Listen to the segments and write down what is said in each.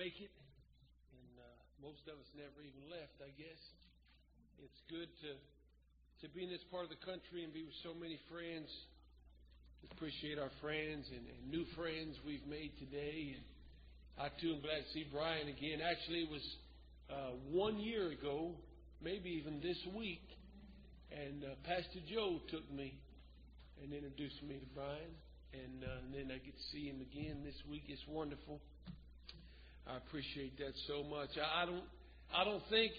make it, and most of us never even left, I guess. It's good to be in this part of the country and be with so many friends. Appreciate our friends and new friends we've made today. And I, too, am glad to see Brian again. Actually, it was 1 year ago, maybe even this week, and Pastor Joe took me and introduced me to Brian. And then I get to see him again this week. It's wonderful. I appreciate that so much. I don't think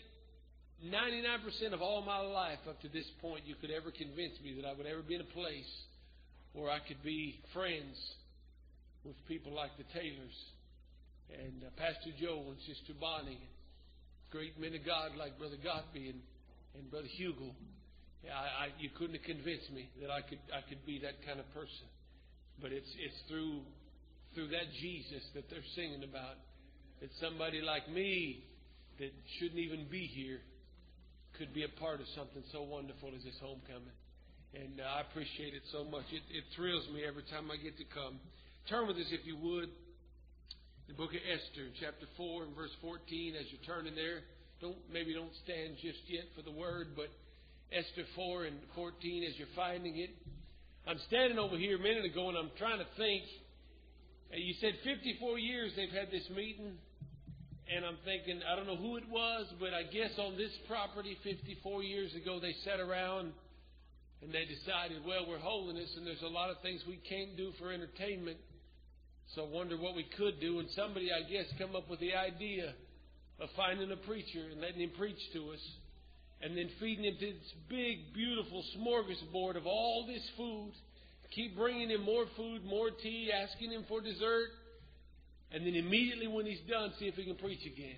99% of all my life up to this point you could ever convince me that I would ever be in a place where I could be friends with people like the Taylors and Pastor Joe and Sister Bonnie, great men of God like Brother Gottby and Brother Hugel. You couldn't have convinced me that I could be that kind of person. But it's through that Jesus that they're singing about that somebody like me that shouldn't even be here could be a part of something so wonderful as this homecoming. And I appreciate it so much. It thrills me every time I get to come. Turn with us, if you would, the book of Esther, chapter 4 and verse 14. As you're turning there, don't stand just yet for the word, but Esther 4 and 14 as you're finding it. I'm standing over here a minute ago and I'm trying to think. You said 54 years they've had this meeting. And I'm thinking, I don't know who it was, but I guess on this property 54 years ago they sat around and they decided, well, we're holding this and there's a lot of things we can't do for entertainment. So I wonder what we could do. And somebody, I guess, come up with the idea of finding a preacher and letting him preach to us. And then feeding him this big, beautiful smorgasbord of all this food. Keep bringing him more food, more tea, asking him for dessert. And then immediately when he's done, see if he can preach again.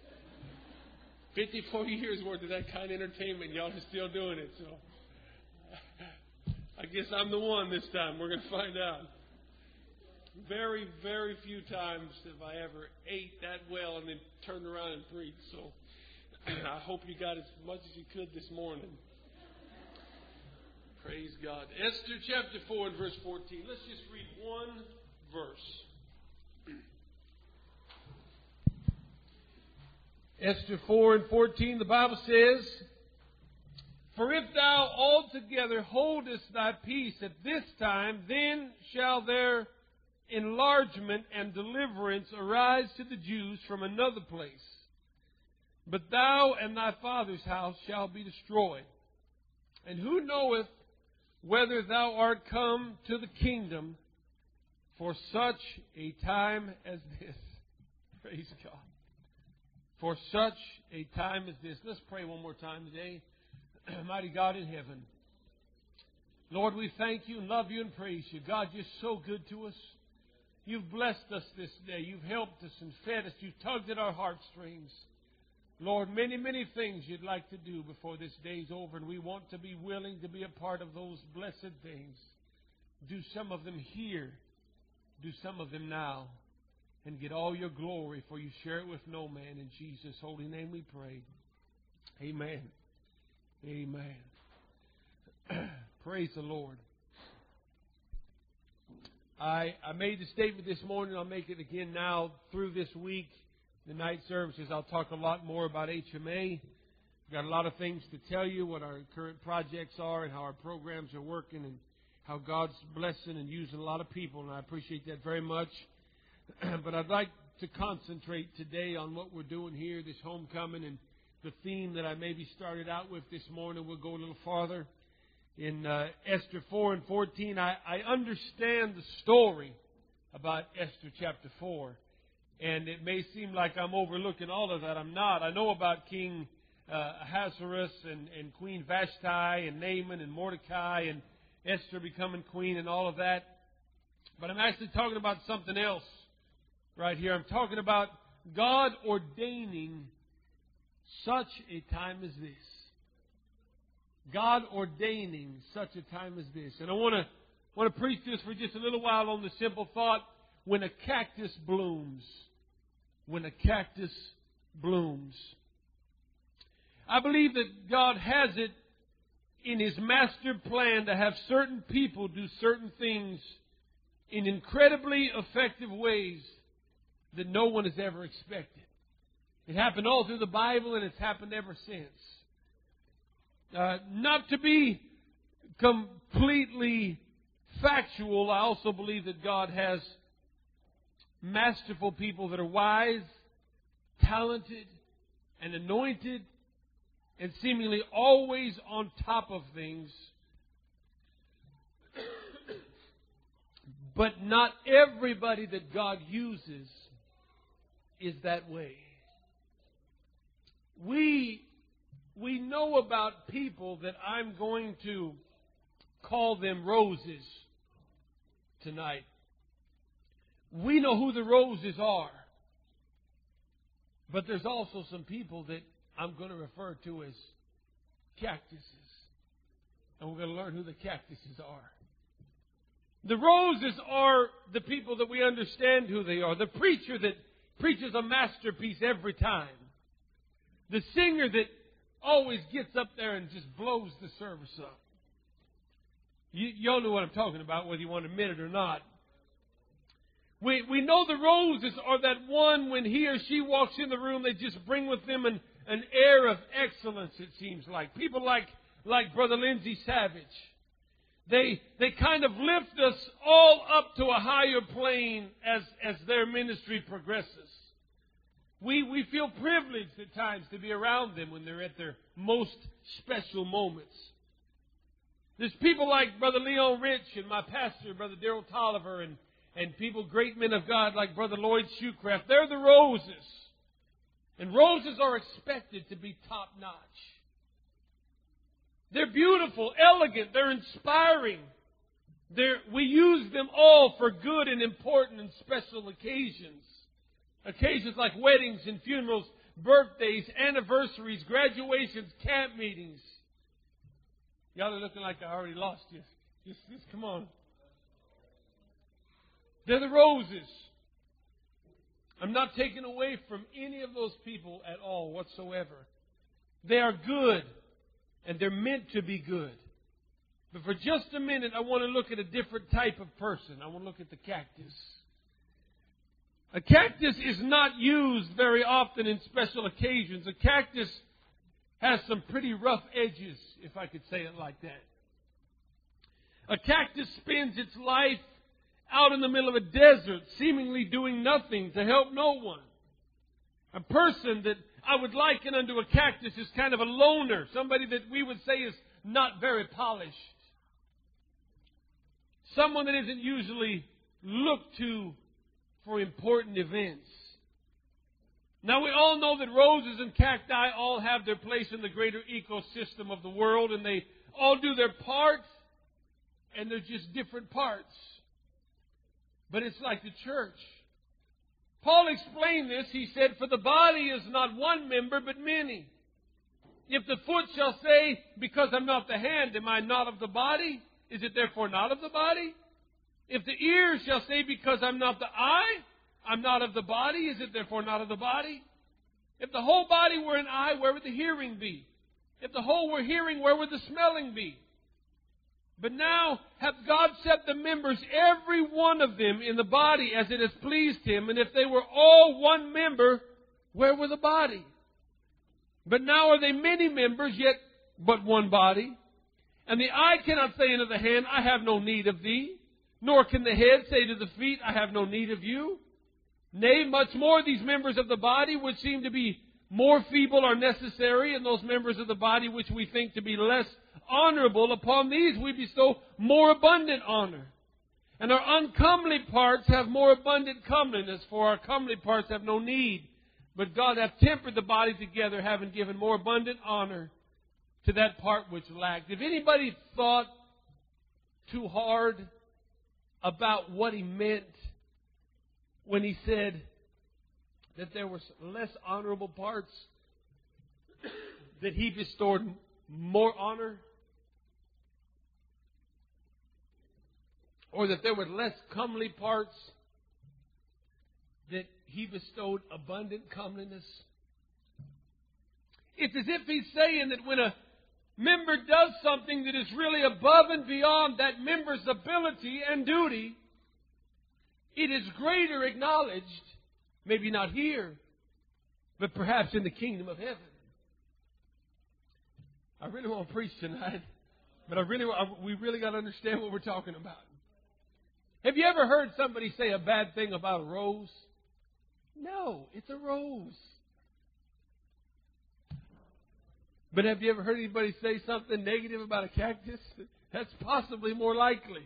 54 years worth of that kind of entertainment. Y'all are still doing it. So I guess I'm the one this time. We're going to find out. Very, very few times have I ever ate that well and then turned around and preached. So I hope you got as much as you could this morning. Praise God. Esther chapter 4 and verse 14. Let's just read one verse. Esther 4 and 14, the Bible says, "For if thou altogether holdest thy peace at this time, then shall their enlargement and deliverance arise to the Jews from another place. But thou and thy father's house shall be destroyed. And who knoweth whether thou art come to the kingdom for such a time as this?" Praise God. For such a time as this. Let's pray one more time today. Mighty God in heaven, Lord, we thank you and love you and praise you. God, you're so good to us. You've blessed us this day. You've helped us and fed us. You've tugged at our heartstrings. Lord, many, many things you'd like to do before this day's over, and we want to be willing to be a part of those blessed things. Do some of them here. Do some of them now. And get all your glory, for you share it with no man. In Jesus' holy name we pray. Amen. Amen. Praise the Lord. I made the statement this morning. I'll make it again now through this week. The night services, I'll talk a lot more about HMA. We've got a lot of things to tell you, what our current projects are and how our programs are working and how God's blessing and using a lot of people. And I appreciate that very much. But I'd like to concentrate today on what we're doing here, this homecoming, and the theme that I maybe started out with this morning. We'll go a little farther. In Esther 4 and 14, I understand the story about Esther chapter 4. And it may seem like I'm overlooking all of that. I'm not. I know about King Ahasuerus and Queen Vashti and Naaman and Mordecai and Esther becoming queen and all of that. But I'm actually talking about something else. Right here, I'm talking about God ordaining such a time as this. God ordaining such a time as this. And I want to preach this for just a little while on the simple thought, when a cactus blooms. When a cactus blooms. I believe that God has it in His master plan to have certain people do certain things in incredibly effective ways that no one has ever expected. It happened all through the Bible, and it's happened ever since. Not to be completely factual, I also believe that God has masterful people that are wise, talented, and anointed, and seemingly always on top of things. But not everybody that God uses is that way. We know about people that I'm going to call them roses tonight. We know who the roses are. But there's also some people that I'm going to refer to as cactuses. And we're going to learn who the cactuses are. The roses are the people that we understand who they are. The preacher that preaches a masterpiece every time. The singer that always gets up there and just blows the service up. Y'all know what I'm talking about, whether you want to admit it or not. We know the roses are that one, when he or she walks in the room, they just bring with them an air of excellence, it seems like. People like Brother Lindsay Savage. They kind of lift us all up to a higher plane as their ministry progresses. We feel privileged at times to be around them when they're at their most special moments. There's people like Brother Leon Rich and my pastor, Brother Darrell Tolliver, and people, great men of God like Brother Lloyd Shoecraft. They're the roses. And roses are expected to be top-notch. They're beautiful, elegant, they're inspiring. We use them all for good and important and special occasions. Occasions like weddings and funerals, birthdays, anniversaries, graduations, camp meetings. Y'all are looking like I already lost you. Just come on. They're the roses. I'm not taking away from any of those people at all whatsoever. They are good, and they're meant to be good. But for just a minute, I want to look at a different type of person. I want to look at the cactus. A cactus is not used very often in special occasions. A cactus has some pretty rough edges, if I could say it like that. A cactus spends its life out in the middle of a desert, seemingly doing nothing to help no one. A person that I would liken unto a cactus is kind of a loner, somebody that we would say is not very polished. Someone that isn't usually looked to for important events. Now, we all know that roses and cacti all have their place in the greater ecosystem of the world, and they all do their part, and they're just different parts. But it's like the church. Paul explained this. He said, "For the body is not one member, but many. If the foot shall say, because I'm not the hand, am I not of the body? Is it therefore not of the body? If the ear shall say, because I'm not the eye, I'm not of the body, is it therefore not of the body? If the whole body were an eye, where would the hearing be? If the whole were hearing, where would the smelling be? But now hath God set the members, every one of them, in the body as it has pleased Him. And if they were all one member, where were the body? But now are they many members, yet but one body. And the eye cannot say unto the hand, I have no need of thee. Nor can the head say to the feet, I have no need of you. Nay, much more these members of the body, which seem to be more feeble, are necessary, and those members of the body which we think to be less honorable, upon these we bestow more abundant honor. And our uncomely parts have more abundant comeliness, for our comely parts have no need. But God hath tempered the body together, having given more abundant honor to that part which lacked. If anybody thought too hard about what he meant when he said that there were less honorable parts, that He bestowed more honor, or that there were less comely parts, that He bestowed abundant comeliness. It's as if He's saying that when a member does something that is really above and beyond that member's ability and duty, it is greater acknowledged Maybe not here, but perhaps in the kingdom of heaven. I really want to preach tonight, but we really got to understand what we're talking about. Have you ever heard somebody say a bad thing about a rose? No, it's a rose. But have you ever heard anybody say something negative about a cactus? That's possibly more likely.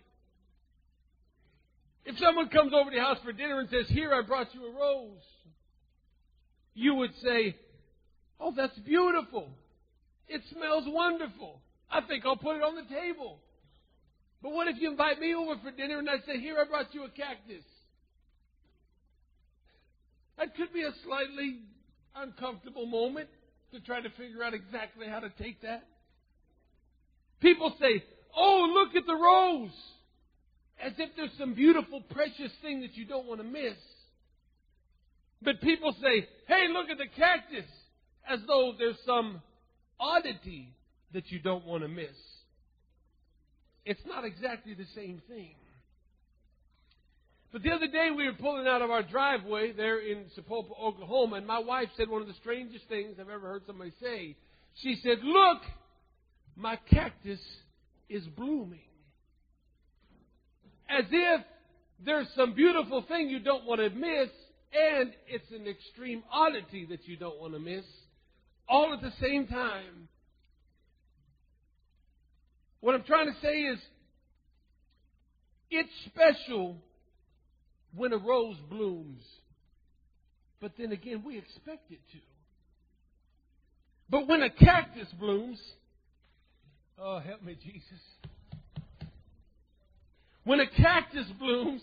If someone comes over to your house for dinner and says, "Here, I brought you a rose," you would say, "Oh, that's beautiful. It smells wonderful. I think I'll put it on the table." But what if you invite me over for dinner and I say, "Here, I brought you a cactus"? That could be a slightly uncomfortable moment to try to figure out exactly how to take that. People say, "Oh, look at the rose," as if there's some beautiful, precious thing that you don't want to miss. But people say, "Hey, look at the cactus," as though there's some oddity that you don't want to miss. It's not exactly the same thing. But the other day we were pulling out of our driveway there in Sapulpa, Oklahoma, and my wife said one of the strangest things I've ever heard somebody say. She said, "Look, my cactus is blooming." As if there's some beautiful thing you don't want to miss, and it's an extreme oddity that you don't want to miss, all at the same time. What I'm trying to say is, it's special when a rose blooms. But then again, we expect it to. But when a cactus blooms, oh, help me, Jesus. When a cactus blooms,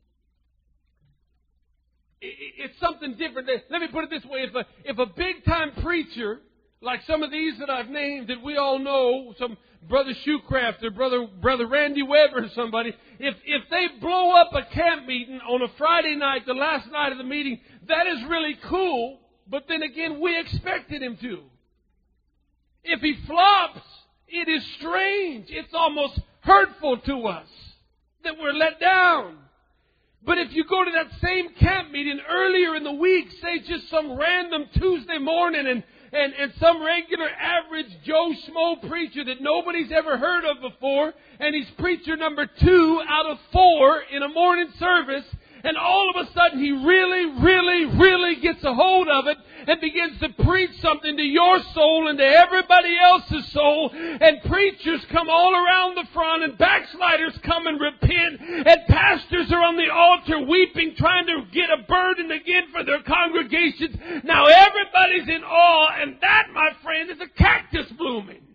it's something different. Let me put it this way. If a big-time preacher, like some of these that I've named that we all know, some Brother Shoecraft or Brother Randy Webb or somebody, if they blow up a camp meeting on a Friday night, the last night of the meeting, that is really cool, but then again, we expected him to. If he flops, it is strange. It's almost hurtful to us that we're let down. But if you go to that same camp meeting earlier in the week, say just some random Tuesday morning, and some regular average Joe Schmo preacher that nobody's ever heard of before, and he's preacher number 2 out of 4 in a morning service, and all of a sudden he really gets a hold of it and begins to preach something to your soul and to everybody else's soul, and preachers come all around the front, and backsliders come and repent, and pastors are on the altar weeping, trying to get a burden again for their congregations. Now everybody's in awe, and that, my friend, is a cactus blooming.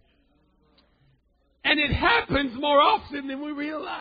And it happens more often than we realize.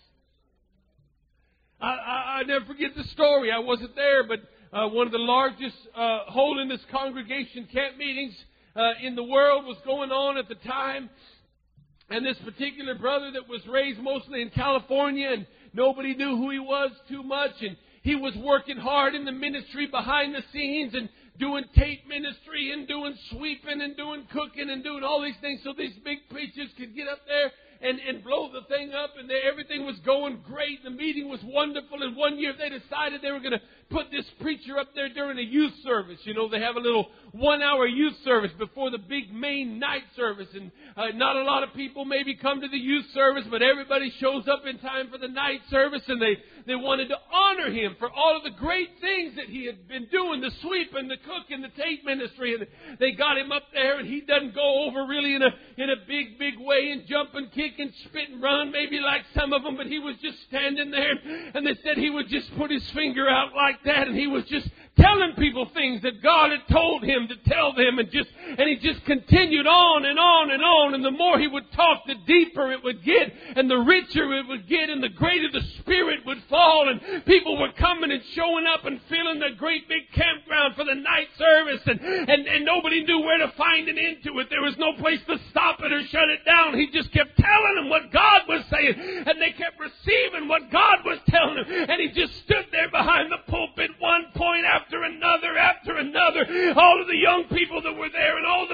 I never forget the story. I wasn't there, but one of the largest holiness congregation camp meetings in the world was going on at the time. And this particular brother that was raised mostly in California, and nobody knew who he was too much, and he was working hard in the ministry behind the scenes and doing tape ministry and doing sweeping and doing cooking and doing all these things so these big preachers could get up there and blow the thing up, and everything was going great. The meeting was wonderful, and one year they decided they were going to put this preacher up there during a youth service. You know, they have a little 1-hour youth service before the big main night service, and not a lot of people maybe come to the youth service, but everybody shows up in time for the night service, and they wanted to honor him for all of the great things that he had been doing, the sweep and the cook and the tape ministry, and they got him up there, and he doesn't go over really in a big way and jump and kick and spit and run, maybe like some of them, but he was just standing there, and they said he would just put his finger out like that, and he was just telling people things that God had told him to tell them, and he just continued on and on and on, and the more he would talk, the deeper it would get, and the richer it would get, and the greater the Spirit would fall, and people were coming and showing up and filling the great big campground for the night service, and nobody knew where to find an end to it. There was no place to stop it or shut it down. He just kept telling them what God was saying, and they kept receiving what God was telling them, and he just stood there behind the pulpit, one point after another, all of the young people that were there and all the people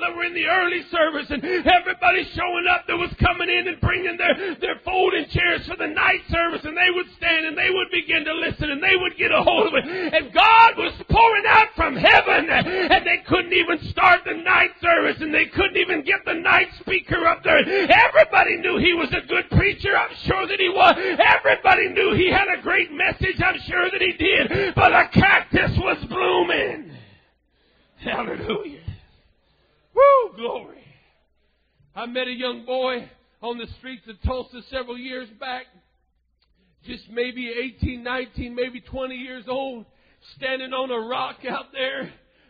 that were in the early service, and everybody showing up that was coming in and bringing their folding chairs for the night service, and they would stand and they would begin to listen and they would get a hold of it. And God was pouring out from heaven, and they couldn't even start the night service, and they couldn't even get the night speaker up there. Everybody knew he was a good preacher. I'm sure that he was. Everybody knew he had a great message. I'm sure that he did. But a cactus was blooming. Hallelujah. Woo, glory. I met a young boy on the streets of Tulsa several years back, just maybe 18, 19, maybe 20 years old, standing on a rock out there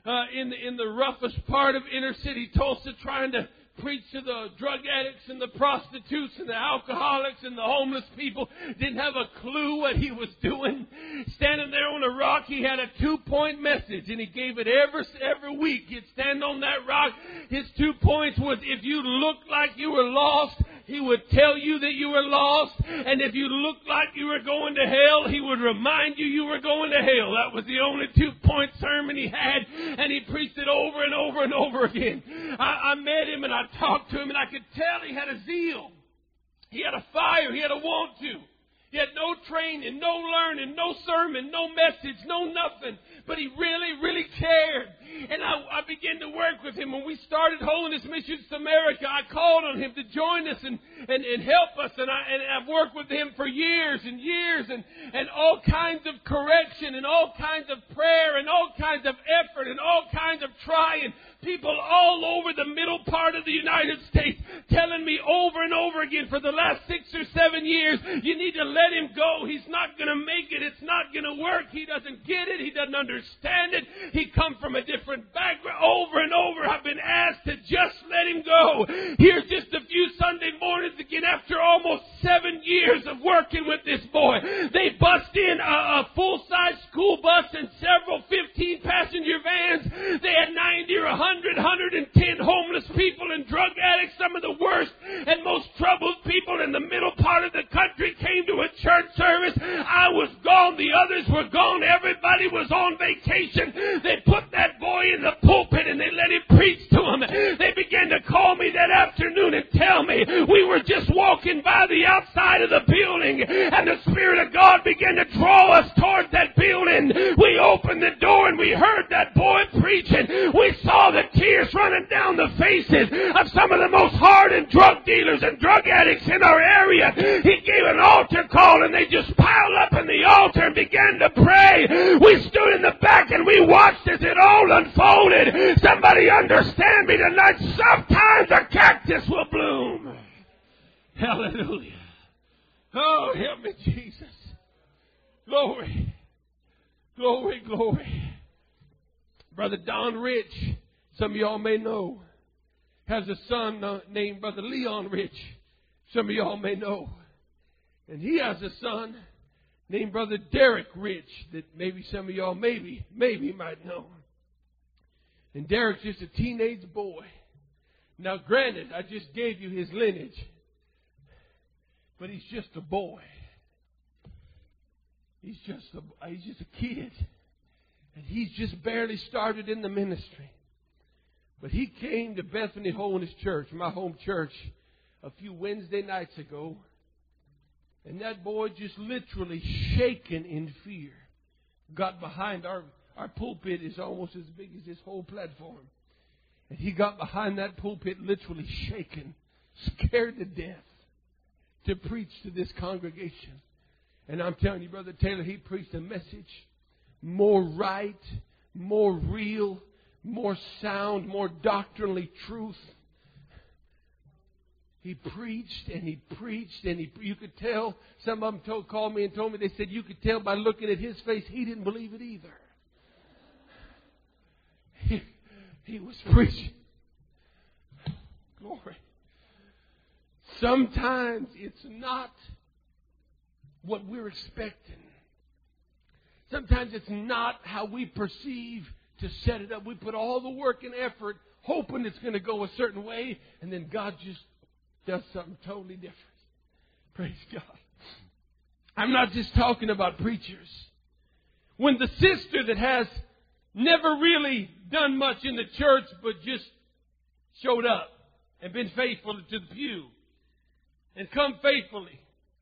in the roughest part of inner city Tulsa, trying to preach to the drug addicts and the prostitutes and the alcoholics and the homeless people. Didn't have a clue what he was doing. Standing there on a rock, he had a 2-point message, and he gave it every week. He'd stand on that rock. His 2 points was, if you looked like you were lost, he would tell you that you were lost. And if you looked like you were going to hell, he would remind you were going to hell. That was the only 2-point sermon he had. And he preached it over and over and over again. I met him and I talked to him, and I could tell he had a zeal. He had a fire. He had a want to. He had no training, no learning, no sermon, no message, no nothing. But he really, really cared. And I began to work with him. When we started Holiness Missions to America, I called on him to join us and help us. And I've worked with him for years and years, and all kinds of correction and all kinds of prayer and all kinds of effort and all kinds of trying. People all over the middle part of the United States telling me over and over again for the last 6 or 7 years, you need to let him go. He's not going to make it. It's not going to work. He doesn't get it. He doesn't understand it. He come from a different background. Over and over I've been asked to just let him go. Here's just a few Sunday mornings again after almost 7 years of working with this boy. They bust in a full-size school bus and several 15-passenger vans. They had 90 or 110 homeless people and drug addicts, some of the worst and most troubled people in the middle part of the country came to a church service. I was gone. The others were gone. Everybody was on vacation. They put that boy in the pulpit and they let him preach to them. They began to call me that afternoon and tell me we were just walking by the outside of the building and the Spirit of God began to draw us towards that building. We opened the door and we heard that boy preaching. We saw the tears running down the faces of some of the most hardened drug dealers and drug addicts in our area. He gave an altar call and they just piled up in the altar and began to pray. We stood in the back and we watched as it all unfolded. Somebody understand me tonight. Sometimes a cactus will bloom. Hallelujah. Oh, help me, Jesus. Glory. Glory, glory. Brother Don Rich, some of y'all may know, has a son named Brother Leon Rich. Some of y'all may know. And he has a son named Brother Derek Rich that maybe some of y'all maybe might know. And Derek's just a teenage boy. Now, granted, I just gave you his lineage, but he's just a boy. He's just a kid. And he's just barely started in the ministry. But he came to Bethany Holiness Church, my home church, a few Wednesday nights ago. And that boy just literally shaken in fear got behind our pulpit is almost as big as this whole platform. And he got behind that pulpit literally shaken, scared to death to preach to this congregation. And I'm telling you, Brother Taylor, he preached a message more right, more real, more sound, more doctrinally truth. He preached and he preached and you could tell, some of them called me and told me, they said you could tell by looking at his face, he didn't believe it either. He was preaching. Glory. Sometimes it's not what we're expecting. Sometimes it's not how we perceive to set it up. We put all the work and effort hoping it's going to go a certain way, and then God just does something totally different. Praise God. I'm not just talking about preachers. When the sister that has never really done much in the church but just showed up and been faithful to the pew and come faithfully.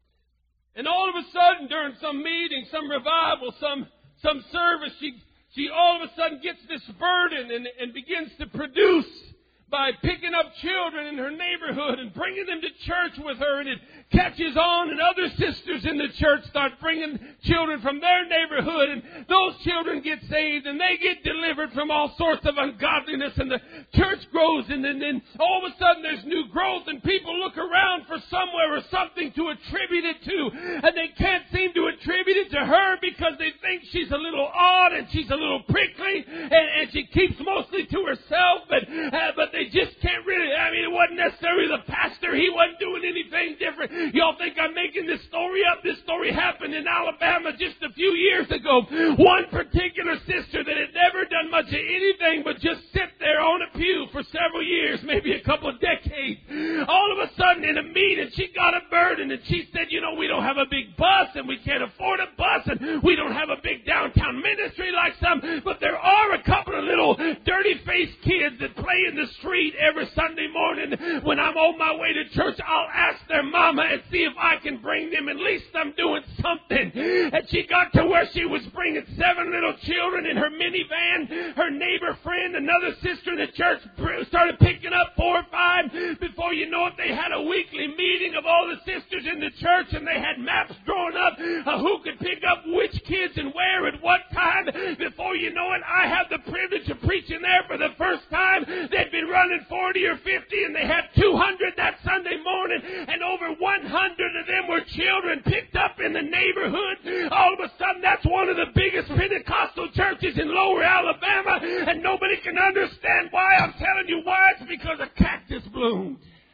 And all of a sudden, during some meeting, some revival, some service, she all of a sudden gets this burden and begins to produce by picking up children in her neighborhood and bringing them to church with her, and it catches on, and other sisters in the church start bringing children from their neighborhood, and those children get saved, and they get delivered from all sorts of ungodliness, and the church grows, and then all of a sudden there's new growth, and people look around for somewhere or something to attribute it to, and they can't seem to attribute it to her because they think she's a little odd, and she's a little prickly, and she keeps mostly to herself, but they just can't really, it wasn't necessarily the pastor. He wasn't doing anything different. Y'all think I'm making this story up? This story happened in Alabama just a few years ago. One particular sister that had never done much of anything but just sit there on a pew for several years, maybe a couple of decades. All of a sudden in a meeting, she got a burden, and she said, we don't have a big bus, and we can't afford a bus, and we don't have a big downtown ministry like some, but there are a couple of little dirty-faced kids that play in the street every Sunday morning. When I'm on my way to church, I'll ask their mama and see if I can bring them. At least I'm doing something. And she got to where she was bringing 7 little children in her minivan. Her neighbor friend, another sister in the church, started picking up 4 or 5. Before you know it, they had a weekly meeting of all the sisters in the church, and they had maps drawn up who could pick up which kids and where at what time. Before you know it, I had the privilege of preaching there for the first time. They'd been running 40 or 50, and they had 200 that Sunday morning, and over 100 of them were children picked up in the neighborhood. All of a sudden, that's one of the biggest Pentecostal churches in Lower Alabama, and nobody can understand why. I'm telling you why. It's because a cactus bloomed.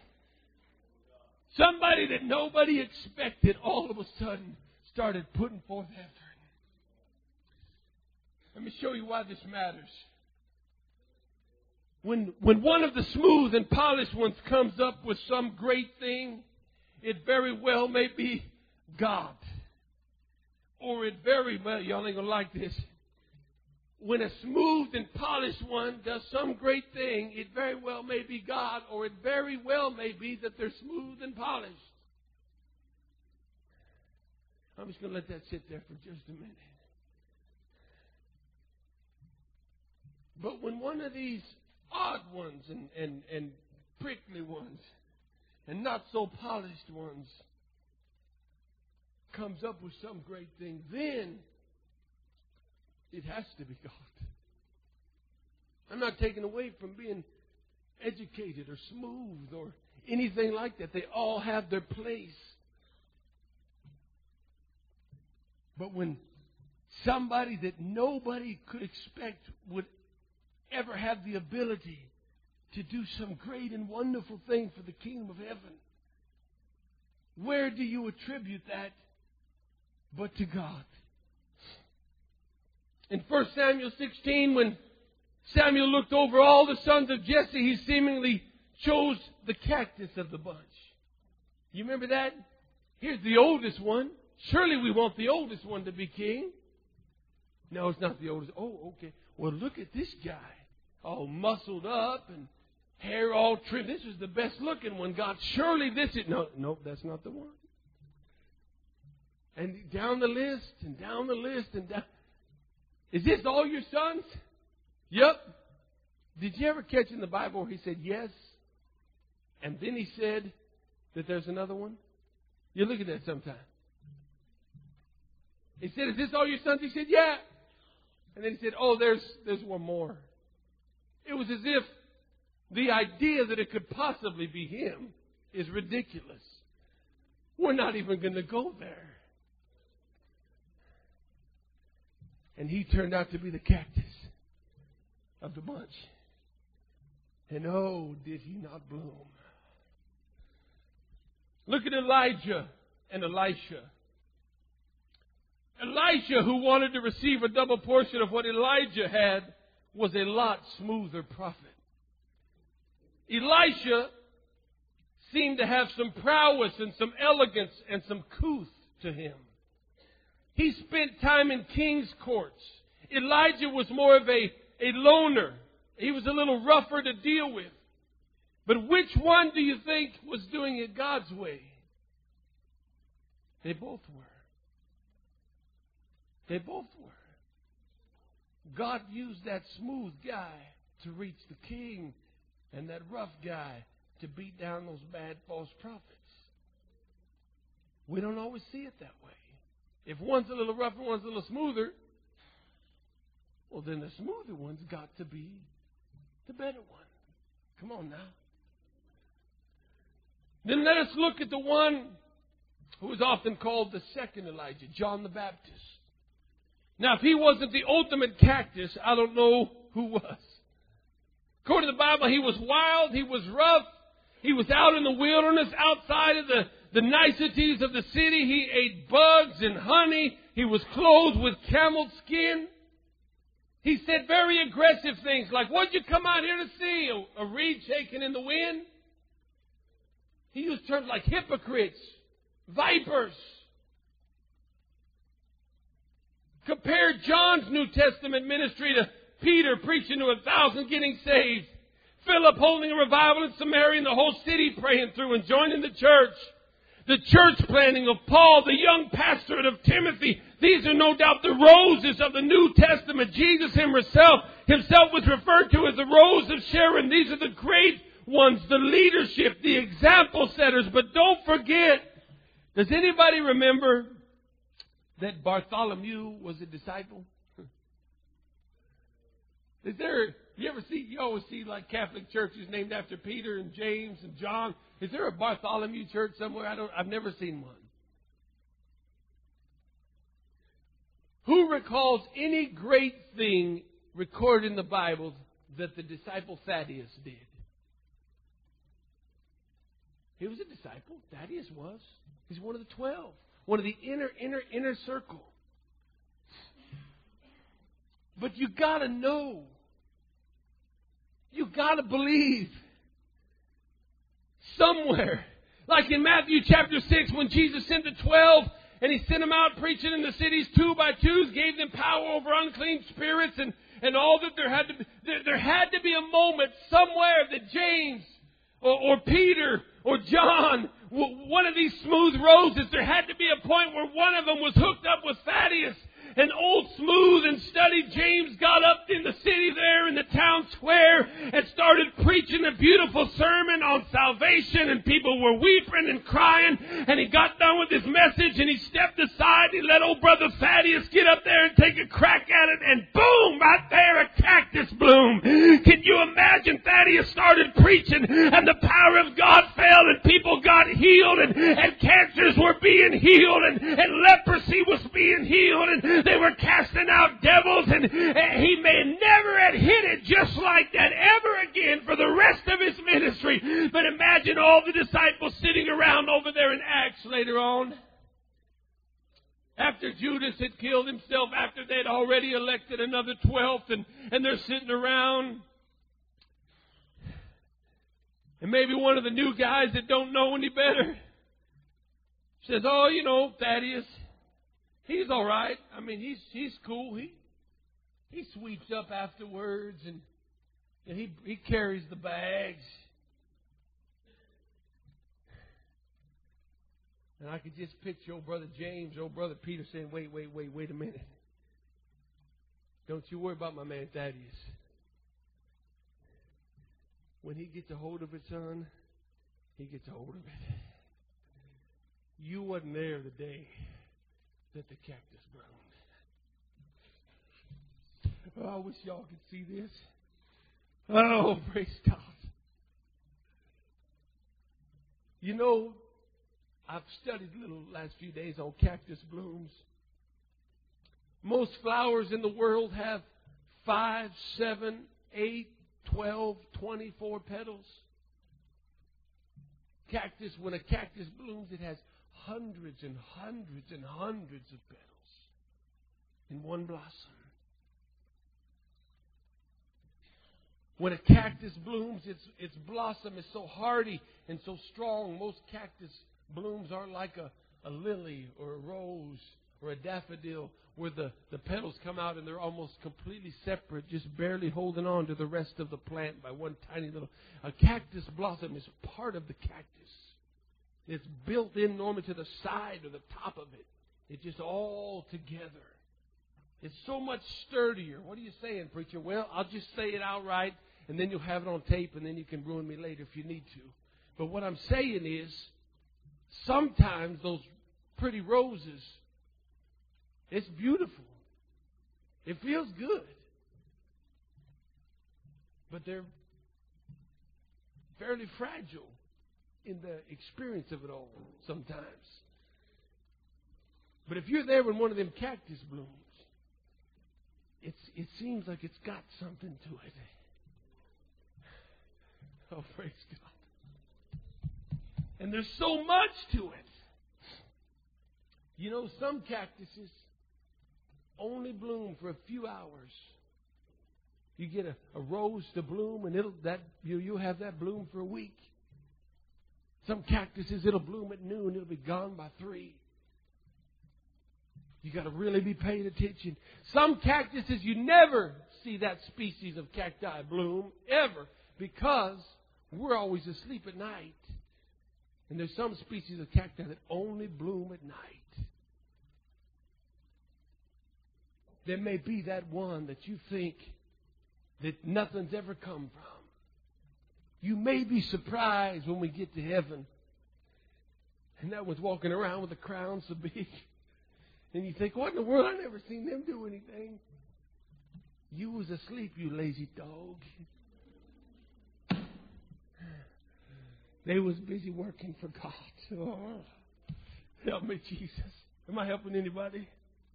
Somebody that nobody expected all of a sudden started putting forth effort. Let me show you why this matters. When one of the smooth and polished ones comes up with some great thing, it very well may be God. Or it very well, y'all ain't going to like this. When a smooth and polished one does some great thing, it very well may be God, or it very well may be that they're smooth and polished. I'm just going to let that sit there for just a minute. But when one of these odd ones and prickly ones and not so polished ones comes up with some great thing, then it has to be God. I'm not taking away from being educated or smooth or anything like that. They all have their place. But when somebody that nobody could expect would ever have the ability to do some great and wonderful thing for the kingdom of heaven, where do you attribute that but to God? In 1 Samuel 16, when Samuel looked over all the sons of Jesse, he seemingly chose the cactus of the bunch. You remember that? Here's the oldest one. Surely we want the oldest one to be king. No, it's not the oldest. Oh, okay. Well, look at this guy. All muscled up and hair all trimmed. This was the best looking one. God, surely this is... No, that's not the one. And down the list and down the list and down... Is this all your sons? Yep. Did you ever catch in the Bible where he said yes, and then he said that there's another one? You look at that sometime. He said, is this all your sons? He said, yeah. And then he said, oh, there's one more. It was as if the idea that it could possibly be him is ridiculous. We're not even going to go there. And he turned out to be the cactus of the bunch. And oh, did he not bloom. Look at Elijah and Elisha. Elisha, who wanted to receive a double portion of what Elijah had, was a lot smoother prophet. Elisha seemed to have some prowess and some elegance and some couth to him. He spent time in king's courts. Elijah was more of a loner. He was a little rougher to deal with. But which one do you think was doing it God's way? They both were. They both were. God used that smooth guy to reach the king and that rough guy to beat down those bad false prophets. We don't always see it that way. If one's a little rougher, one's a little smoother, well, then the smoother one's got to be the better one. Come on now. Then let us look at the one who is often called the second Elijah, John the Baptist. Now, if he wasn't the ultimate cactus, I don't know who was. According to the Bible, he was wild, he was rough, he was out in the wilderness, outside of the niceties of the city. He ate bugs and honey. He was clothed with camel skin. He said very aggressive things like, "What'd you come out here to see? A reed shaking in the wind?" He used terms like hypocrites, vipers. Compare John's New Testament ministry to Peter preaching to 1,000 getting saved. Philip holding a revival in Samaria and the whole city praying through and joining the church. The church planting of Paul, the young pastorate of Timothy. These are no doubt the roses of the New Testament. Jesus himself was referred to as the rose of Sharon. These are the great ones, the leadership, the example setters. But don't forget, does anybody remember that Bartholomew was a disciple? You always see like Catholic churches named after Peter and James and John. Is there a Bartholomew church somewhere? I've never seen one. Who recalls any great thing recorded in the Bible that the disciple Thaddeus did? He was a disciple. Thaddeus was. He's one of the 12. One of the inner circle. But you got to know. You got to believe. Somewhere. Like in Matthew chapter 6 when Jesus sent the 12 and he sent them out preaching in the cities 2 by 2s, gave them power over unclean spirits and all that. There had to be a moment somewhere that James or Peter or John, one of these smooth roses, there had to be a point where one of them was hooked up with Thaddeus. And old smooth and studied James got up in the city there in the town square and started preaching a beautiful sermon on salvation, and people were weeping and crying, and he got done with his message and he stepped aside. He let old brother Thaddeus get up there and take a crack at it, and boom, right there a cactus bloom. Can you imagine? Thaddeus started preaching and the power of God fell and people got healed and cancers were being healed and leprosy was being healed and they were casting out devils, and he may never have hit it just like that ever again for the rest of his ministry. But imagine all the disciples sitting around over there in Acts later on. After Judas had killed himself, after they'd already elected another 12th, and they're sitting around. And maybe one of the new guys that don't know any better says, "Oh, you know, Thaddeus, he's all right. I mean, he's cool. He sweeps up afterwards and he carries the bags." And I could just picture old brother James, old brother Peter saying, wait a minute. Don't you worry about my man Thaddeus. When he gets a hold of it, son, he gets a hold of it. You wasn't there the day that the cactus bloomed. Oh, I wish y'all could see this. Oh, praise God. You know, I've studied a little last few days on cactus blooms. Most flowers in the world have 5, 7, 8, 12, 24 petals. When a cactus blooms, it has hundreds and hundreds and hundreds of petals in one blossom. When a cactus blooms, its blossom is so hardy and so strong. Most cactus blooms aren't like a lily or a rose Or a daffodil where the petals come out and they're almost completely separate, just barely holding on to the rest of the plant by one tiny little... A cactus blossom is part of the cactus. It's built in normally to the side or the top of it. It's just all together. It's so much sturdier. What are you saying, preacher? Well, I'll just say it outright, and then you'll have it on tape, and then you can ruin me later if you need to. But what I'm saying is, sometimes those pretty roses, it's beautiful. It feels good. But they're fairly fragile in the experience of it all sometimes. But if you're there when one of them cactus blooms, it seems like it's got something to it. Oh, praise God. And there's so much to it. You know, some cactuses only bloom for a few hours. You get a rose to bloom, and you'll have that bloom for a week. Some cactuses, it'll bloom at noon, it'll be gone by 3. You got to really be paying attention. Some cactuses, you never see that species of cacti bloom, ever, because we're always asleep at night. And there's some species of cacti that only bloom at night. There may be that one that you think that nothing's ever come from. You may be surprised when we get to heaven. And that one's walking around with a crown so big. And you think, what in the world? I never seen them do anything. You was asleep, you lazy dog. They was busy working for God. Oh, help me, Jesus. Am I helping anybody?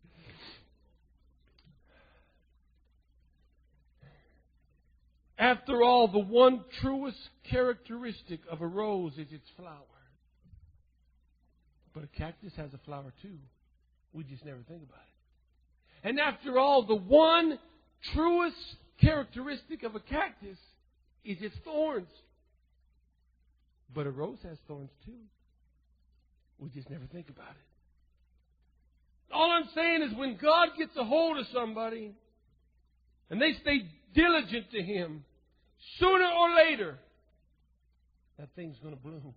After all, the one truest characteristic of a rose is its flower. But a cactus has a flower too. We just never think about it. And after all, the one truest characteristic of a cactus is its thorns. But a rose has thorns too. We just never think about it. All I'm saying is when God gets a hold of somebody and they stay diligent to Him, sooner or later, that thing's going to bloom.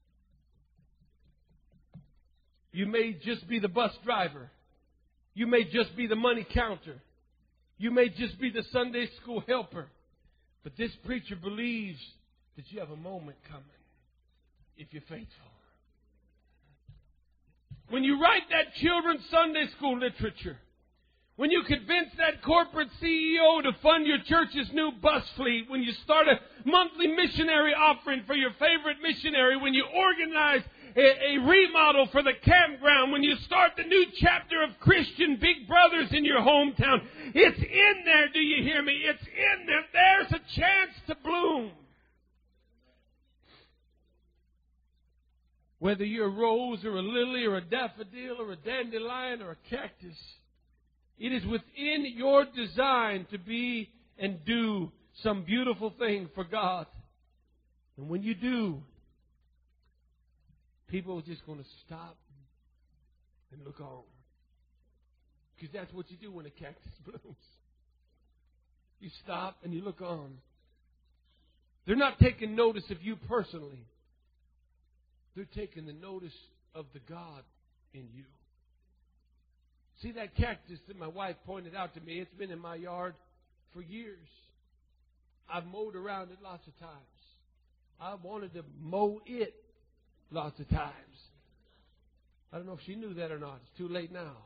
You may just be the bus driver. You may just be the money counter. You may just be the Sunday school helper. But this preacher believes that you have a moment coming if you're faithful. When you write that children's Sunday school literature, when you convince that corporate CEO to fund your church's new bus fleet, when you start a monthly missionary offering for your favorite missionary, when you organize a remodel for the campground, when you start the new chapter of Christian Big Brothers in your hometown, it's in there, do you hear me? It's in there. There's a chance to bloom. Whether you're a rose or a lily or a daffodil or a dandelion or a cactus, it is within your design to be and do some beautiful thing for God. And when you do, people are just going to stop and look on. Because that's what you do when a cactus blooms. You stop and you look on. They're not taking notice of you personally. They're taking the notice of the God in you. See that cactus that my wife pointed out to me? It's been in my yard for years. I've mowed around it lots of times. I wanted to mow it lots of times. I don't know if she knew that or not. It's too late now.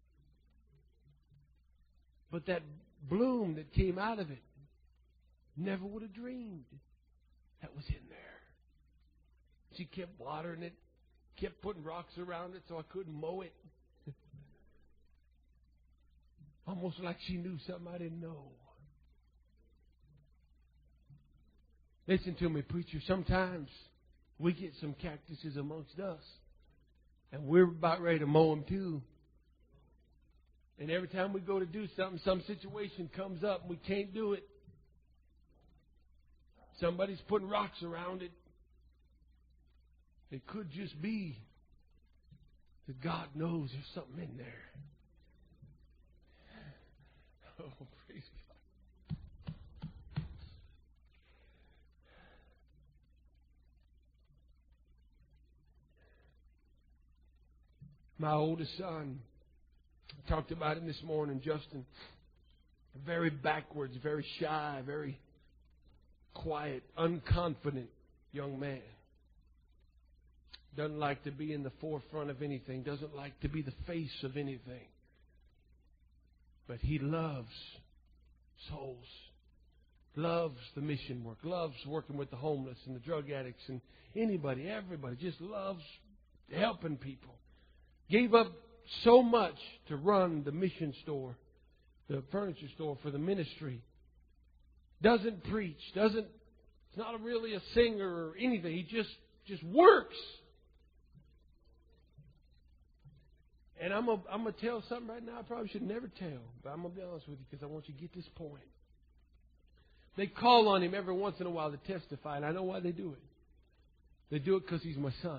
But that bloom that came out of it, never would have dreamed that was in there. She kept watering it, kept putting rocks around it so I couldn't mow it. Almost like she knew something I didn't know. Listen to me, preacher. Sometimes we get some cactuses amongst us, and we're about ready to mow them too. And every time we go to do something, some situation comes up and we can't do it. Somebody's putting rocks around it. It could just be that God knows there's something in there. Oh, praise God. My oldest son, I talked about him this morning, Justin. Very backwards, very shy, very quiet, unconfident young man. Doesn't like to be in the forefront of anything. Doesn't like to be the face of anything. But he loves souls. Loves the mission work. Loves working with the homeless and the drug addicts and anybody, everybody. Just loves helping people. Gave up so much to run the mission store, the furniture store for the ministry. Doesn't preach. It's not really a singer or anything. He just works. And I'm going to tell something right now I probably should never tell, but I'm going to be honest with you because I want you to get this point. They call on him every once in a while to testify, and I know why they do it. They do it because he's my son.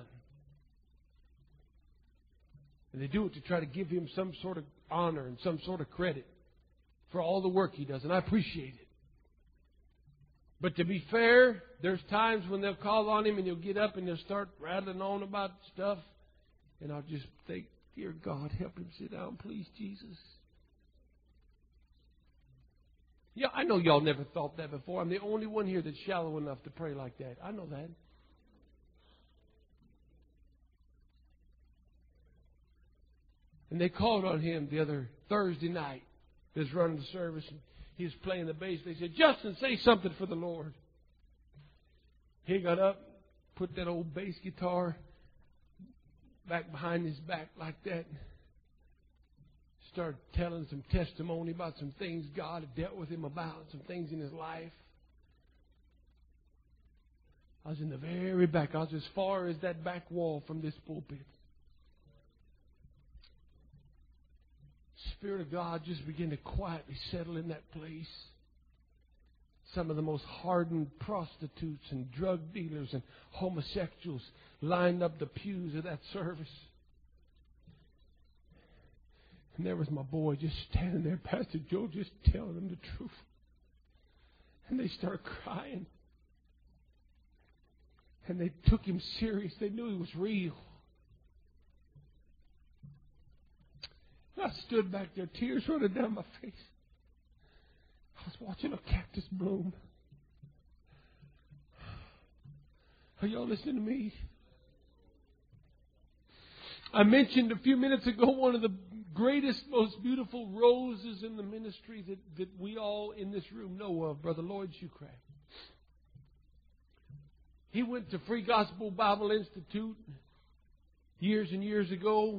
And they do it to try to give him some sort of honor and some sort of credit for all the work he does, and I appreciate it. But to be fair, there's times when they'll call on him and he'll get up and they'll start rattling on about stuff, and I'll just think, dear God, help him sit down, please, Jesus. Yeah, I know y'all never thought that before. I'm the only one here that's shallow enough to pray like that. I know that. And they called on him the other Thursday night. He was running the service, and he was playing the bass. They said, Justin, say something for the Lord. He got up, put that old bass guitar back behind his back like that. Started telling some testimony about some things God had dealt with him about, some things in his life. I was in the very back. I was as far as that back wall from this pulpit. Spirit of God just began to quietly settle in that place. Some of the most hardened prostitutes and drug dealers and homosexuals lined up the pews of that service. And there was my boy just standing there, Pastor Joe, just telling them the truth. And they started crying. And they took him serious. They knew he was real. I stood back there, tears running down my face. I was watching a cactus bloom. Are y'all listening to me? I mentioned a few minutes ago one of the greatest, most beautiful roses in the ministry that we all in this room know of, Brother Lloyd Shoecraft. He went to Free Gospel Bible Institute years and years ago,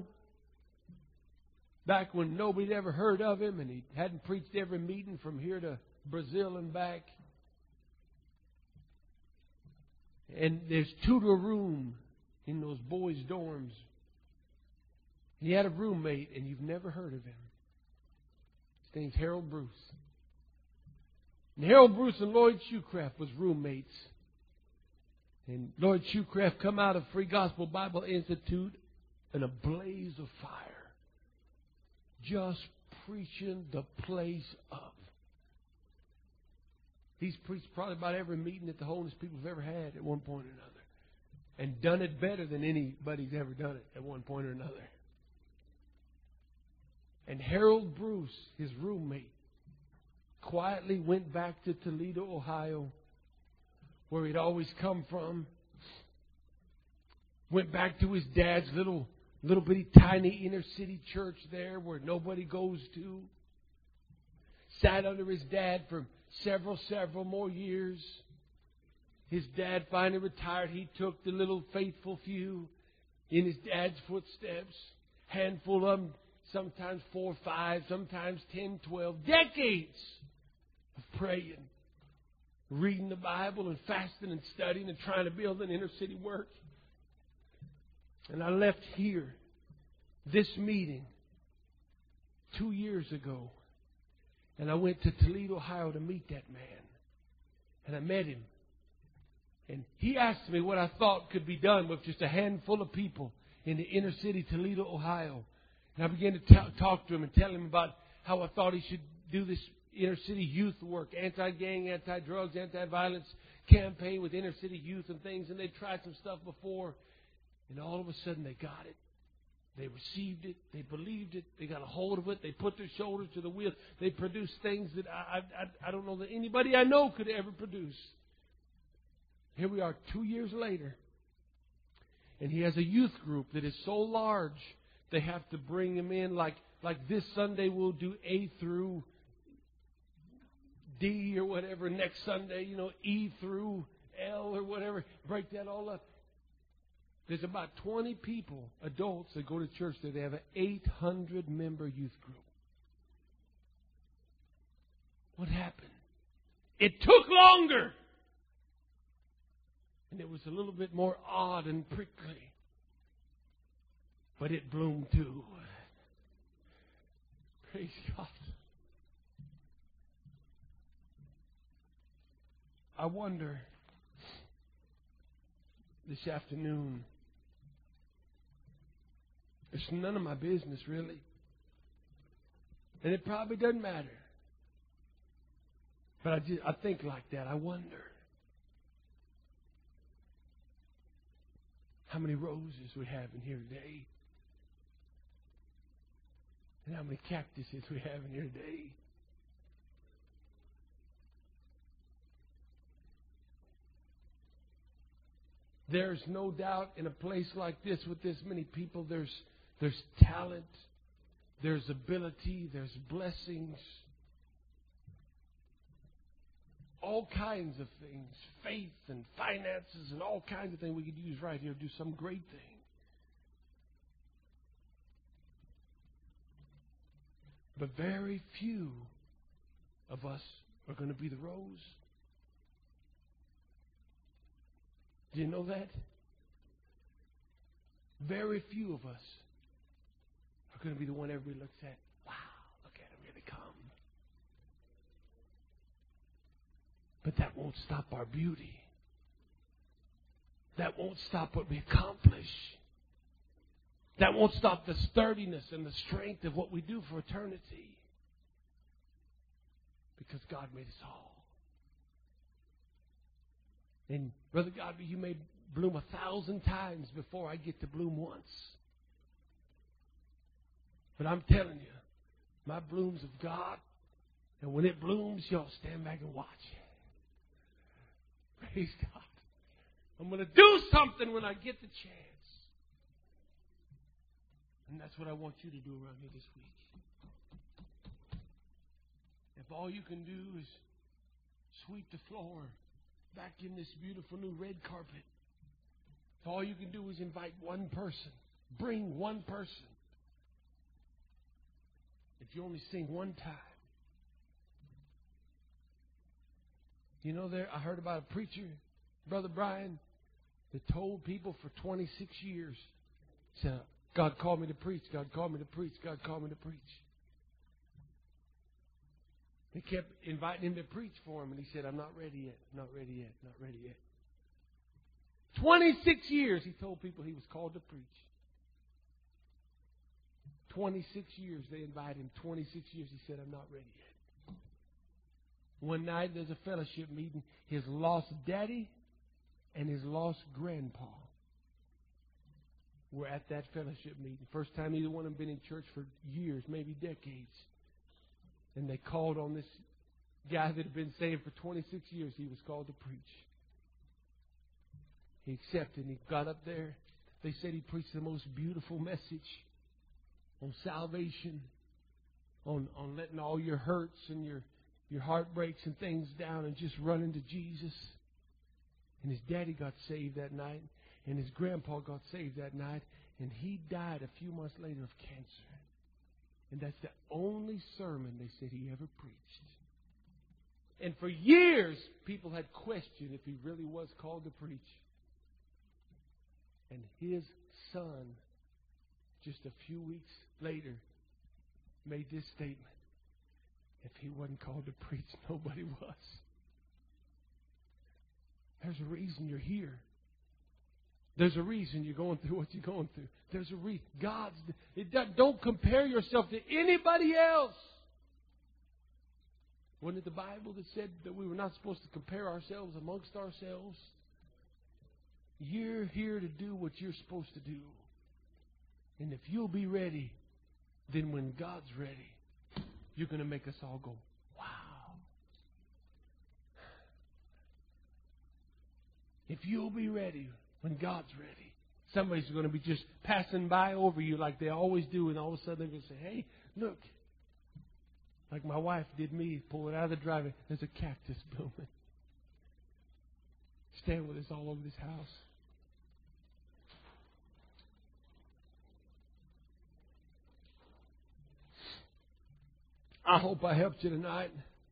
back when nobody ever heard of him and he hadn't preached every meeting from here to Brazil and back. And there's two to a room in those boys' dorms. He had a roommate, and you've never heard of him. His name's Harold Bruce. And Harold Bruce and Lloyd Shoecraft was roommates. And Lloyd Shoecraft come out of Free Gospel Bible Institute in a blaze of fire, just preaching the place up. He's preached probably about every meeting that the holiness people have ever had at one point or another, and done it better than anybody's ever done it at one point or another. And Harold Bruce, his roommate, quietly went back to Toledo, Ohio, where he'd always come from. Went back to his dad's little bitty tiny inner city church there where nobody goes to. Sat under his dad for several more years. His dad finally retired. He took the little faithful few in his dad's footsteps. Handful of them. Sometimes 4 or 5, sometimes 10, 12, decades of praying, reading the Bible and fasting and studying and trying to build an inner city work. And I left here, this meeting, 2 years ago, and I went to Toledo, Ohio to meet that man. And I met him. And he asked me what I thought could be done with just a handful of people in the inner city, Toledo, Ohio. And I began to talk to him and tell him about how I thought he should do this inner city youth work, anti-gang, anti-drugs, anti-violence campaign with inner city youth and things. And they tried some stuff before. And all of a sudden they got it. They received it. They believed it. They got a hold of it. They put their shoulders to the wheel. They produced things that I don't know that anybody I know could ever produce. Here we are 2 years later. And he has a youth group that is so large they have to bring him in like this Sunday we'll do A through D or whatever. Next Sunday, E through L or whatever. Break that all up. There's about 20 people, adults, that go to church there. They have an 800-member youth group. What happened? It took longer. And it was a little bit more odd and prickly. But it bloomed too. Praise God. I wonder this afternoon, it's none of my business really. And it probably doesn't matter. But I think like that. I wonder how many roses we have in here today. And how many cactuses we have in here today. There's no doubt in a place like this with this many people, there's talent, there's ability, there's blessings, all kinds of things, faith and finances and all kinds of things we could use right here to do some great thing. But very few of us are going to be the rose. Do you know that? Very few of us are going to be the one everybody looks at. Wow, look at him, here they come. But that won't stop our beauty. That won't stop what we accomplish. That won't stop the sturdiness and the strength of what we do for eternity. Because God made us all. And Brother Godby, you may bloom 1,000 times before I get to bloom once. But I'm telling you, my bloom's of God. And when it blooms, y'all stand back and watch. Praise God. I'm going to do something when I get the chance. And that's what I want you to do around here this week. If all you can do is sweep the floor back in this beautiful new red carpet, if all you can do is invite one person, bring one person, if you only sing one time. I heard about a preacher, Brother Brian, that told people for 26 years, said, God called me to preach, God called me to preach, God called me to preach. They kept inviting him to preach for him, and he said, I'm not ready yet, not ready yet, not ready yet. 26 years he told people he was called to preach. 26 years they invited him. 26 years he said, I'm not ready yet. One night there's a fellowship meeting. His lost daddy and his lost grandpa were at that fellowship meeting. First time either one of them been in church for years, maybe decades. And they called on this guy that had been saved for 26 years. He was called to preach. He accepted and he got up there. They said he preached the most beautiful message on salvation, on letting all your hurts and your heartbreaks and things down and just running to Jesus. And his daddy got saved that night, and his grandpa got saved that night, and he died a few months later of cancer. And that's the only sermon they said he ever preached. And for years, people had questioned if he really was called to preach. And his son, just a few weeks later, made this statement. If he wasn't called to preach, nobody was. There's a reason you're here. There's a reason you're going through what you're going through. There's a reason. Don't compare yourself to anybody else. Wasn't it the Bible that said that we were not supposed to compare ourselves amongst ourselves? You're here to do what you're supposed to do. And if you'll be ready, then when God's ready, you're going to make us all go, wow. If you'll be ready when God's ready, somebody's going to be just passing by over you like they always do, and all of a sudden they're going to say, hey, look. Like my wife did me, pull it out of the driveway. There's a cactus blooming. Stand with us all over this house. I hope I helped you tonight.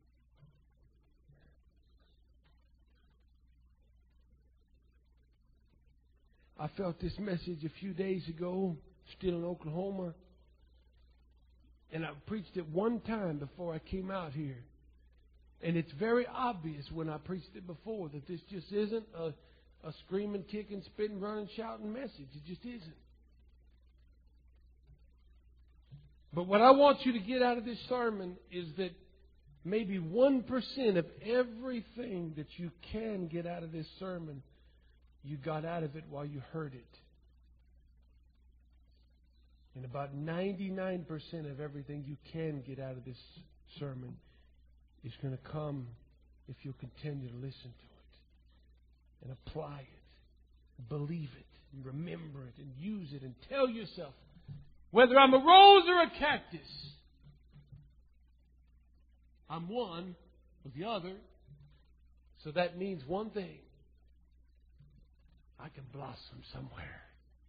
I felt this message a few days ago, still in Oklahoma. And I preached it one time before I came out here. And it's very obvious when I preached it before that this just isn't a screaming, kicking, spitting, running, shouting message. It just isn't. But what I want you to get out of this sermon is that maybe 1% of everything that you can get out of this sermon, you got out of it while you heard it. And about 99% of everything you can get out of this sermon is going to come if you'll continue to listen to it and apply it, believe it, and remember it, and use it, and tell yourself, whether I'm a rose or a cactus, I'm one with the other. So that means one thing. I can blossom somewhere.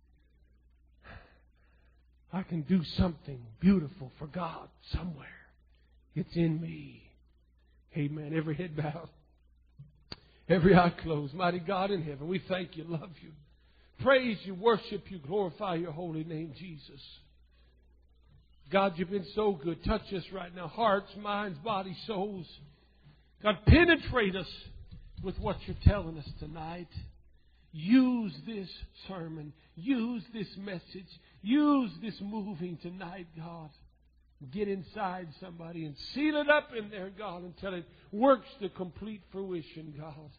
I can do something beautiful for God somewhere. It's in me. Amen. Every head bowed. Every eye closed. Mighty God in heaven, we thank you, love you. Praise you, worship you, glorify your holy name, Jesus. God, you've been so good. Touch us right now. Hearts, minds, bodies, souls. God, penetrate us with what you're telling us tonight. Use this sermon. Use this message. Use this moving tonight, God. Get inside somebody and seal it up in there, God, until it works to complete fruition, God.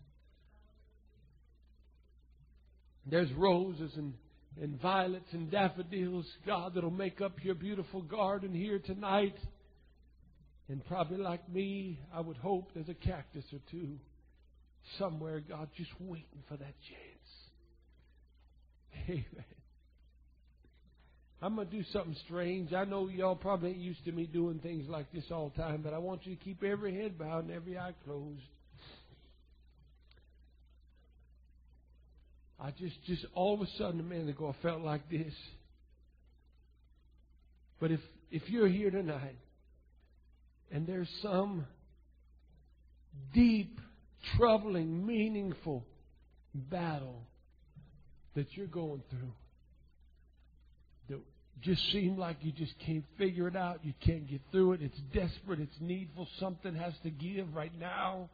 There's roses and violets and daffodils, God, that'll make up your beautiful garden here tonight. And probably like me, I would hope there's a cactus or two somewhere, God, just waiting for that chance. Amen. I'm going to do something strange. I know y'all probably ain't used to me doing things like this all the time, but I want you to keep every head bowed and every eye closed. I just all of a sudden a minute ago I felt like this. But if you're here tonight and there's some deep, troubling, meaningful battle that you're going through that just seems like you just can't figure it out, you can't get through it, it's desperate, it's needful, something has to give right now.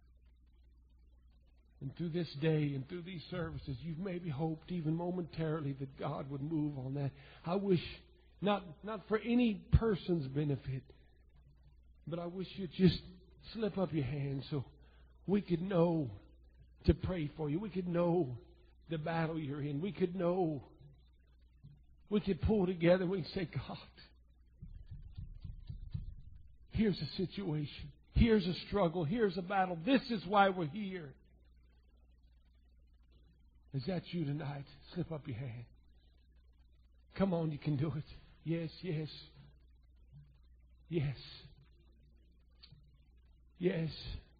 And through this day and through these services, you've maybe hoped even momentarily that God would move on that. I wish, not for any person's benefit, but I wish you'd just slip up your hand so we could know to pray for you. We could know the battle you're in. We could know. We could pull together. We can say, God, here's a situation. Here's a struggle. Here's a battle. This is why we're here. Is that you tonight? Slip up your hand. Come on, you can do it. Yes, yes. Yes. Yes.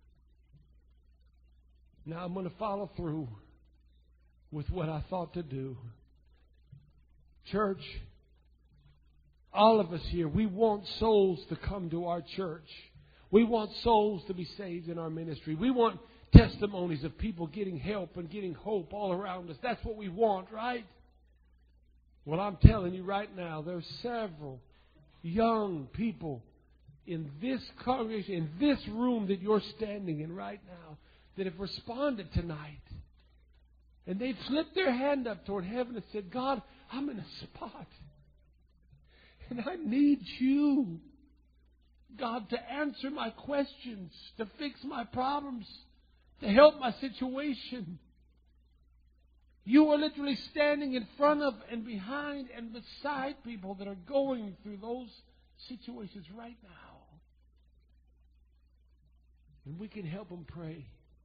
Now I'm going to follow through with what I thought to do. Church, all of us here, we want souls to come to our church. We want souls to be saved in our ministry. We want testimonies of people getting help and getting hope all around us. That's what we want, right? Well, I'm telling you right now, there's several young people in this congregation, in this room that you're standing in right now, that have responded tonight. And they've slipped their hand up toward heaven and said, God, I'm in a spot. And I need you, God, to answer my questions, to fix my problems, to help my situation. You are literally standing in front of and behind and beside people that are going through those situations right now. And we can help them pray.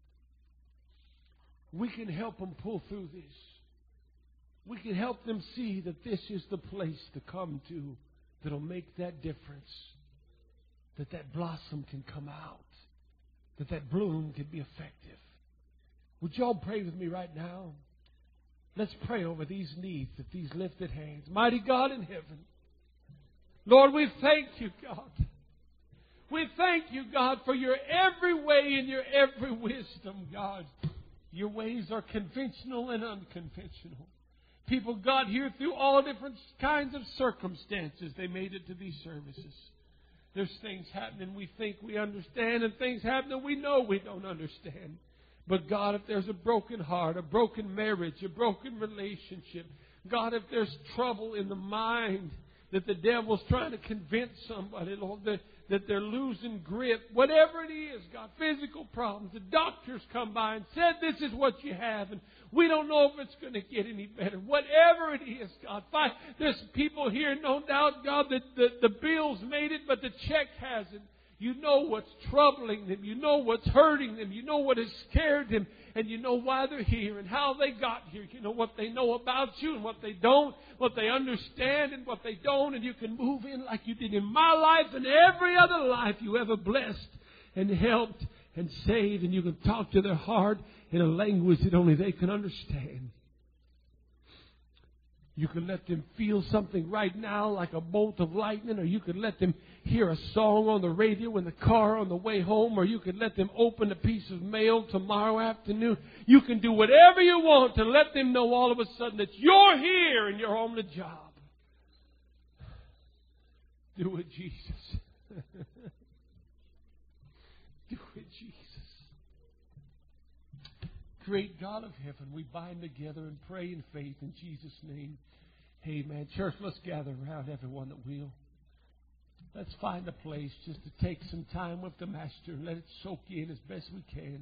We can help them pull through this. We can help them see that this is the place to come to that'll make that difference. That that blossom can come out. That that bloom can be effective. Would you all pray with me right now? Let's pray over these needs, with these lifted hands. Mighty God in heaven, Lord, we thank you, God. We thank you, God, for your every way and your every wisdom, God. Your ways are conventional and unconventional. People, God, here through all different kinds of circumstances, they made it to these services. There's things happening we think we understand, and things happening we know we don't understand. But God, if there's a broken heart, a broken marriage, a broken relationship, God, if there's trouble in the mind that the devil's trying to convince somebody, Lord, that they're losing grip, whatever it is, God, physical problems, the doctors come by and said this is what you have, and we don't know if it's going to get any better. Whatever it is, God, fine. There's people here, no doubt, God, that the bills made it, but the check hasn't. You know what's troubling them. You know what's hurting them. You know what has scared them. And you know why they're here and how they got here. You know what they know about you and what they don't, what they understand and what they don't. And you can move in like you did in my life and every other life you ever blessed and helped and saved. And you can talk to their heart in a language that only they can understand. You can let them feel something right now like a bolt of lightning, or you can let them hear a song on the radio in the car on the way home, or you can let them open a piece of mail tomorrow afternoon. You can do whatever you want to let them know all of a sudden that you're here and you're on the job. Do it, Jesus. Do it, Jesus. Great God of heaven, we bind together and pray in faith in Jesus' name. Amen. Church, let's gather around, everyone that will. Let's find a place just to take some time with the Master and let it soak in as best we can.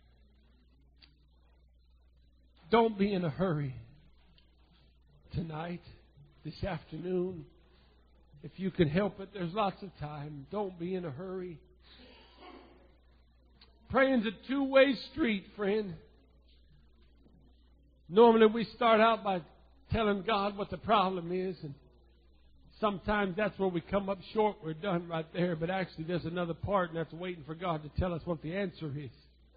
Don't be in a hurry tonight, this afternoon. If you can help it, there's lots of time. Don't be in a hurry. Praying's a two-way street, friend. Normally we start out by telling God what the problem is, and sometimes that's where we come up short. We're done right there. But actually there's another part, and that's waiting for God to tell us what the answer is.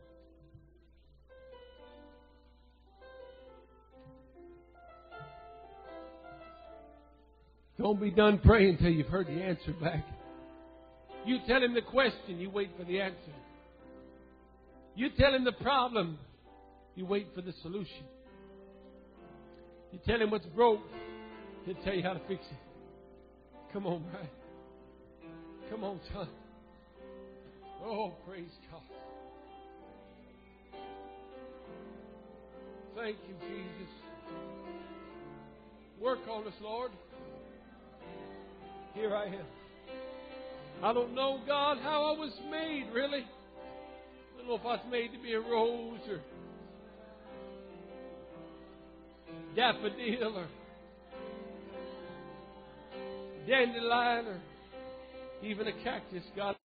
Don't be done praying until you've heard the answer back. You tell Him the question, you wait for the answer. You tell Him the problem, you wait for the solution. You tell Him what's broke, He'll tell you how to fix it. Come on, Brian. Come on, son. Oh, praise God. Thank you, Jesus. Work on us, Lord. Here I am. I don't know, God, how I was made, really. I don't know if I was made to be a rose or daffodil or dandelion or even a cactus, God.